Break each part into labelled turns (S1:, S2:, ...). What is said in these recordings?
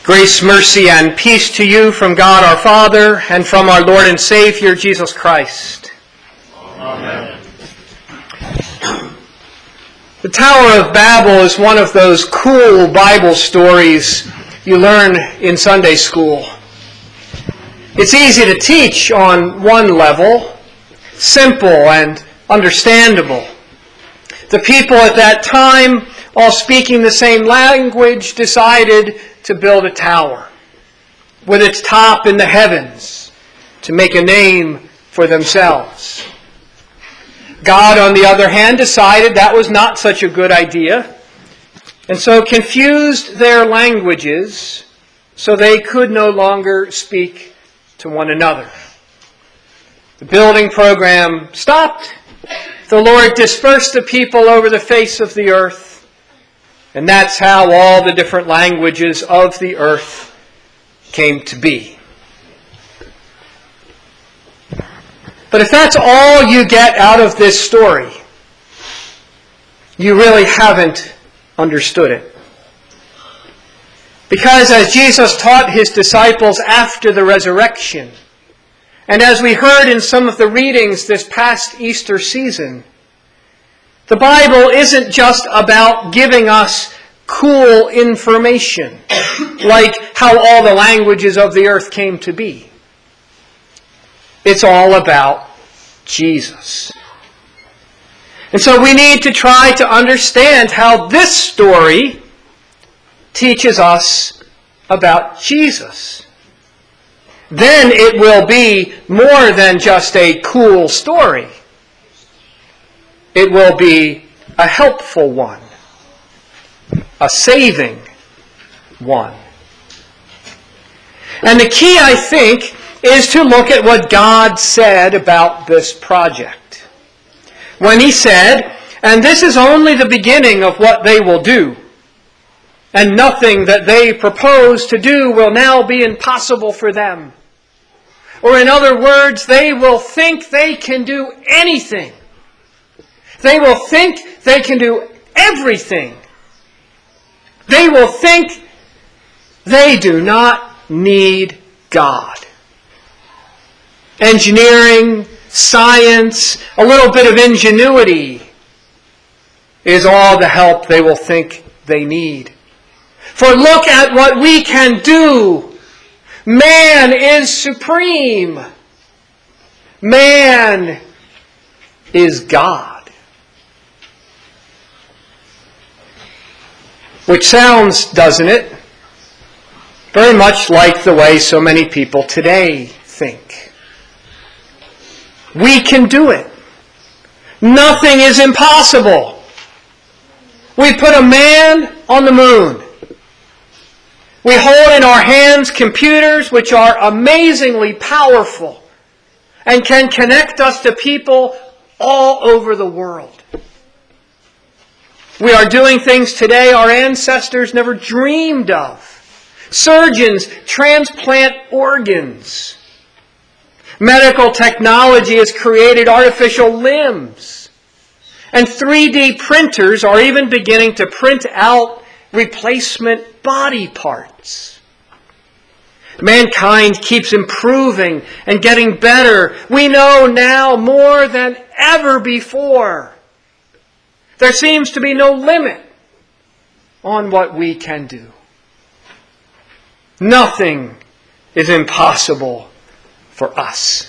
S1: Grace, mercy, and peace to you from God our Father and from our Lord and Savior, Jesus Christ.
S2: Amen.
S1: The Tower of Babel is one of those cool Bible stories you learn in Sunday school. It's easy to teach on one level, simple and understandable. The people at that time, all speaking the same language, decided to build a tower with its top in the heavens to make a name for themselves. God, on the other hand, decided that was not such a good idea, and so confused their languages so they could no longer speak to one another. The building program stopped. The Lord dispersed the people over the face of the earth. And that's how all the different languages of the earth came to be. But if that's all you get out of this story, you really haven't understood it. Because as Jesus taught his disciples after the resurrection, and as we heard in some of the readings this past Easter season, the Bible isn't just about giving us cool information, like how all the languages of the earth came to be. It's all about Jesus. And so we need to try to understand how this story teaches us about Jesus. Then it will be more than just a cool story. It will be a helpful one, a saving one. And the key, I think, is to look at what God said about this project. When he said, "And this is only the beginning of what they will do, and nothing that they propose to do will now be impossible for them." Or in other words, they will think they can do anything. They will think they can do everything. They will think they do not need God. Engineering, science, a little bit of ingenuity is all the help they will think they need. For look at what we can do. Man is supreme. Man is God. Which sounds, doesn't it, very much like the way so many people today think. We can do it. Nothing is impossible. We put a man on the moon. We hold in our hands computers which are amazingly powerful and can connect us to people all over the world. We are doing things today our ancestors never dreamed of. Surgeons transplant organs. Medical technology has created artificial limbs. And 3D printers are even beginning to print out replacement body parts. Mankind keeps improving and getting better. We know now more than ever before. There seems to be no limit on what we can do. Nothing is impossible for us.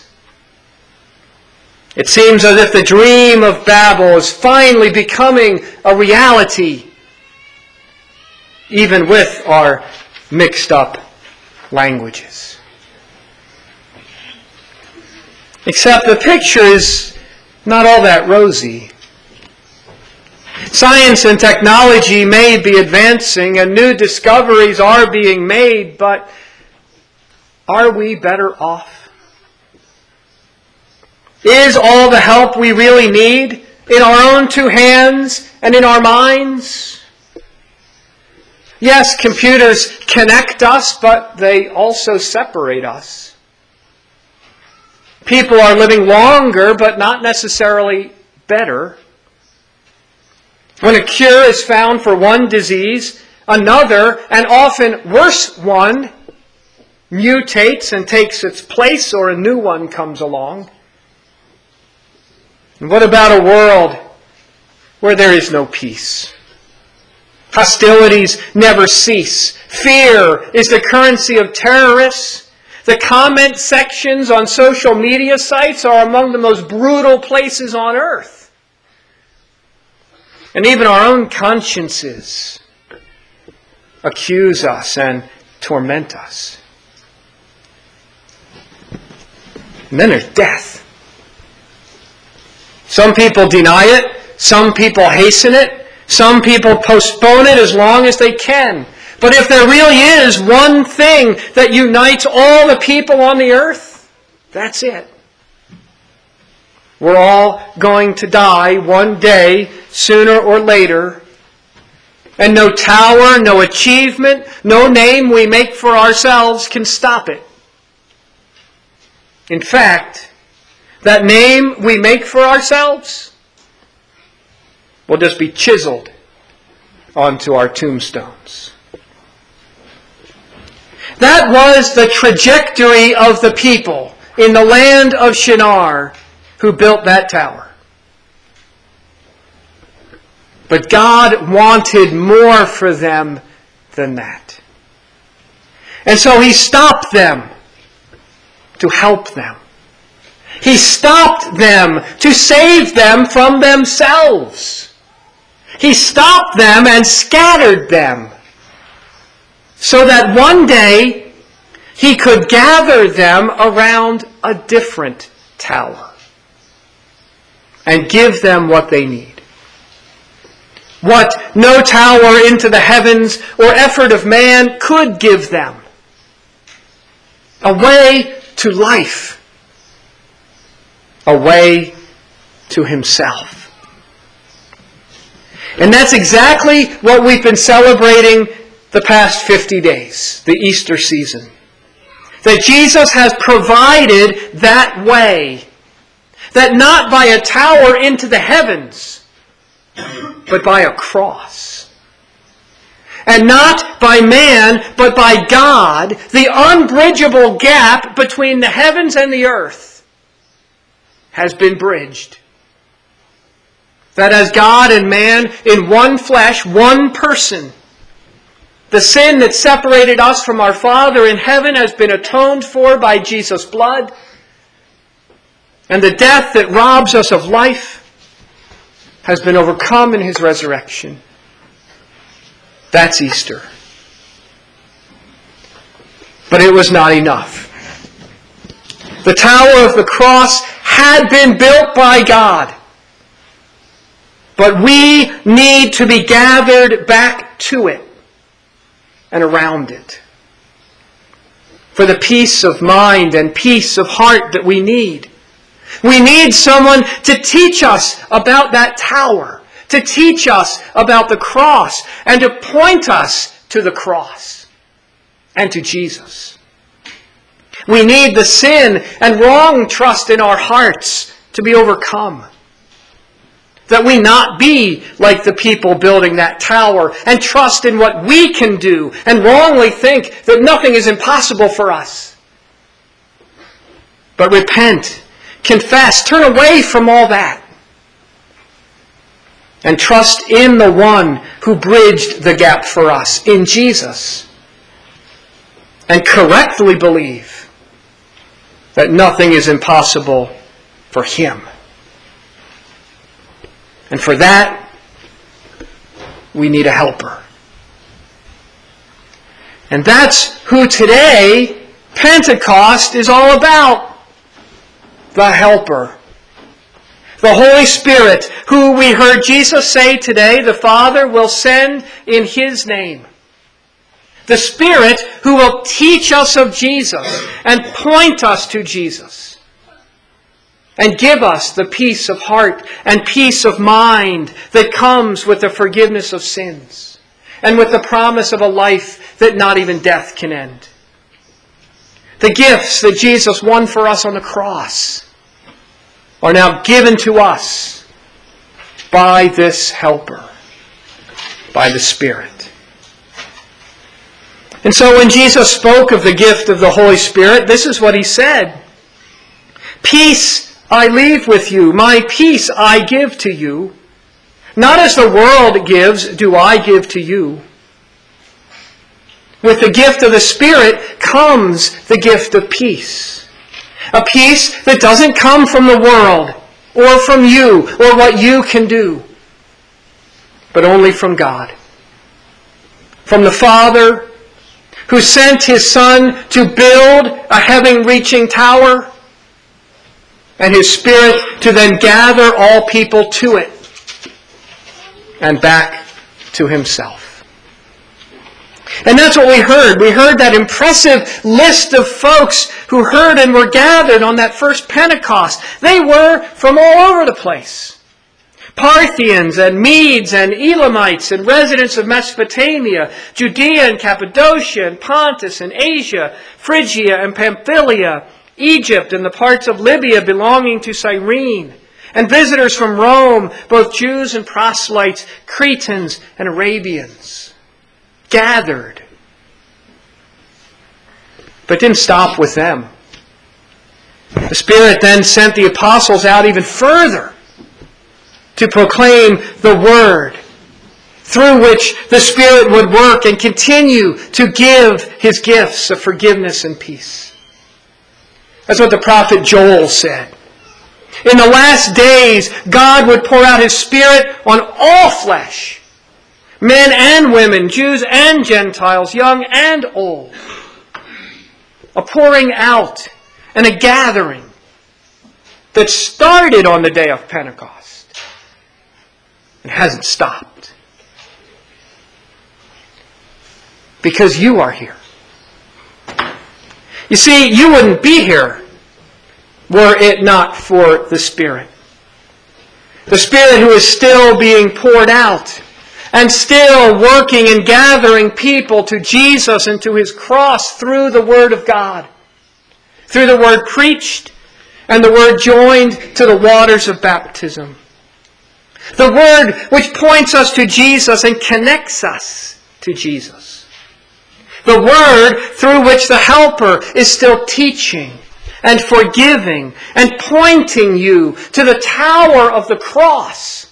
S1: It seems as if the dream of Babel is finally becoming a reality, even with our mixed up languages. Except the picture is not all that rosy. Science and technology may be advancing and new discoveries are being made, but are we better off? Is all the help we really need in our own two hands and in our minds? Yes, computers connect us, but they also separate us. People are living longer, but not necessarily better. When a cure is found for one disease, another, and often worse one, mutates and takes its place, or a new one comes along? And what about a world where there is no peace? Hostilities never cease. Fear is the currency of terrorists. The comment sections on social media sites are among the most brutal places on earth. And even our own consciences accuse us and torment us. And then there's death. Some people deny it. Some people hasten it. Some people postpone it as long as they can. But if there really is one thing that unites all the people on the earth, that's it. We're all going to die one day, sooner or later. And no tower, no achievement, no name we make for ourselves can stop it. In fact, that name we make for ourselves will just be chiseled onto our tombstones. That was the trajectory of the people in the land of Shinar who built that tower. But God wanted more for them than that. And so He stopped them to help them. He stopped them to save them from themselves. He stopped them and scattered them so that one day He could gather them around a different tower and give them what they need. What no tower into the heavens or effort of man could give them. A way to life. A way to Himself. And that's exactly what we've been celebrating the past 50 days, the Easter season. That Jesus has provided that way. That not by a tower into the heavens, but by a cross. And not by man, but by God, the unbridgeable gap between the heavens and the earth has been bridged. That as God and man in one flesh, one person, the sin that separated us from our Father in heaven has been atoned for by Jesus' blood. And the death that robs us of life has been overcome in His resurrection. That's Easter. But it was not enough. The tower of the cross had been built by God. But we need to be gathered back to it and around it. For the peace of mind and peace of heart that we need. We need someone to teach us about that tower, to teach us about the cross, and to point us to the cross and to Jesus. We need the sin and wrong trust in our hearts to be overcome. That we not be like the people building that tower and trust in what we can do and wrongly think that nothing is impossible for us. But repent, confess, turn away from all that. And trust in the one who bridged the gap for us, in Jesus. And correctly believe that nothing is impossible for Him. And for that, we need a helper. And that's who today, Pentecost, is all about. The helper. The Holy Spirit, who we heard Jesus say today, the Father will send in His name. The Spirit who will teach us of Jesus and point us to Jesus. And give us the peace of heart and peace of mind that comes with the forgiveness of sins. And with the promise of a life that not even death can end. The gifts that Jesus won for us on the cross are now given to us by this helper, by the Spirit. And so when Jesus spoke of the gift of the Holy Spirit, this is what he said. Peace I leave with you, my peace I give to you. Not as the world gives, do I give to you. With the gift of the Spirit comes the gift of peace. A peace that doesn't come from the world, or from you, or what you can do, but only from God. From the Father, who sent His Son to build a heaven-reaching tower, and His Spirit to then gather all people to it and back to Himself. And that's what we heard. We heard that impressive list of folks who heard and were gathered on that first Pentecost. They were from all over the place. Parthians and Medes and Elamites and residents of Mesopotamia, Judea and Cappadocia and Pontus and Asia, Phrygia and Pamphylia, Egypt and the parts of Libya belonging to Cyrene, and visitors from Rome, both Jews and proselytes, Cretans and Arabians, gathered. But didn't stop with them. The Spirit then sent the apostles out even further to proclaim the Word, through which the Spirit would work and continue to give His gifts of forgiveness and peace. That's what the prophet Joel said. In the last days, God would pour out His Spirit on all flesh, men and women, Jews and Gentiles, young and old. A pouring out and a gathering that started on the day of Pentecost and hasn't stopped. Because you are here. You see, you wouldn't be here were it not for the Spirit. The Spirit who is still being poured out and still working and gathering people to Jesus and to His cross through the Word of God, through the Word preached and the Word joined to the waters of baptism. The Word which points us to Jesus and connects us to Jesus. The Word through which the Helper is still teaching and forgiving and pointing you to the tower of the cross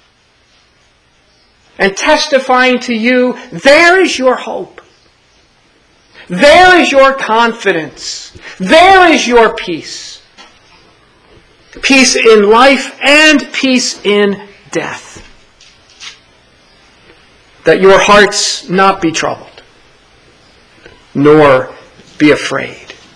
S1: and testifying to you, there is your hope. There is your confidence. There is your peace. Peace in life and peace in death. That your hearts not be troubled, nor be afraid.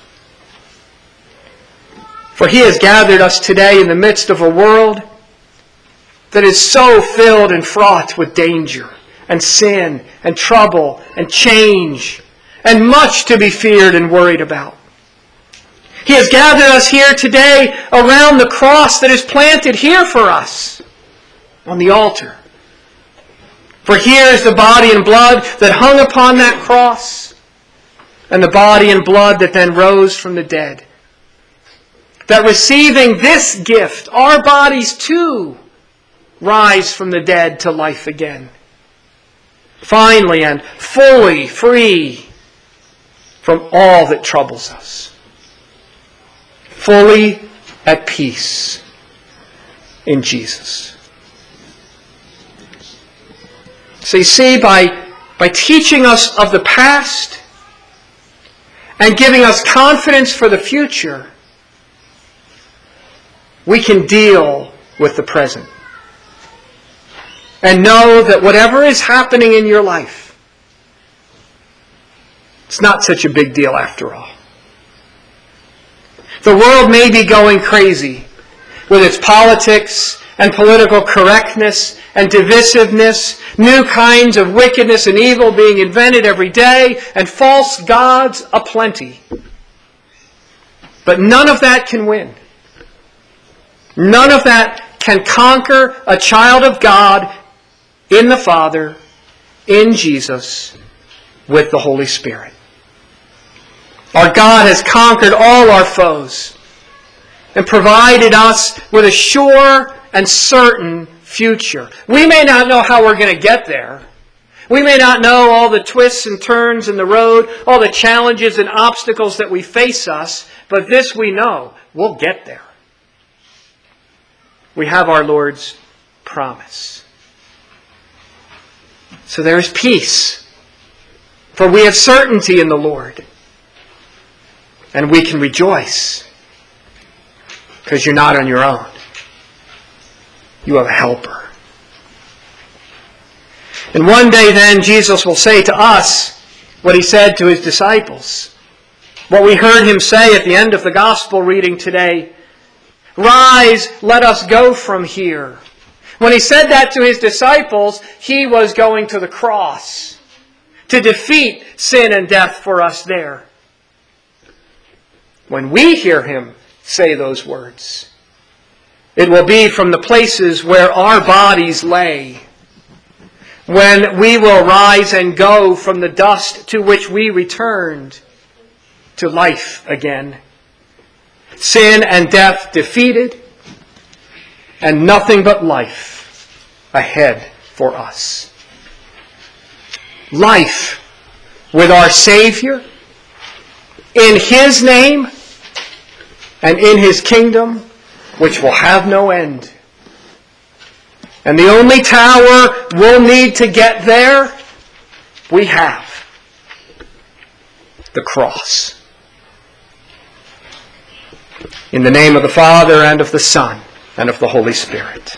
S1: For He has gathered us today in the midst of a world that is so filled and fraught with danger and sin and trouble and change and much to be feared and worried about. He has gathered us here today around the cross that is planted here for us on the altar. For here is the body and blood that hung upon that cross, and the body and blood that then rose from the dead. That receiving this gift, our bodies too rise from the dead to life again. Finally and fully free from all that troubles us. Fully at peace in Jesus. So you see, by teaching us of the past and giving us confidence for the future, we can deal with the present. And know that whatever is happening in your life, it's not such a big deal after all. The world may be going crazy with its politics and political correctness and divisiveness, new kinds of wickedness and evil being invented every day, and false gods aplenty. But none of that can win. None of that can conquer a child of God in the Father, in Jesus, with the Holy Spirit. Our God has conquered all our foes and provided us with a sure and certain future. We may not know how we're going to get there, We may not know all the twists and turns in the road, all the challenges and obstacles that we face us, but this we know, we'll get there. We have our Lord's promise. So there is peace, for we have certainty in the Lord. And we can rejoice, because you're not on your own. You have a helper. And one day then Jesus will say to us what he said to his disciples. What we heard him say at the end of the gospel reading today. Rise, let us go from here. When he said that to his disciples, he was going to the cross to defeat sin and death for us there. When we hear him say those words, it will be from the places where our bodies lay, when we will rise and go from the dust to which we returned to life again. Sin and death defeated, and nothing but life ahead for us. Life with our Savior, in His name, and in His kingdom, which will have no end. And the only tower we'll need to get there, we have. The cross. In the name of the Father, and of the Son, and of the Holy Spirit.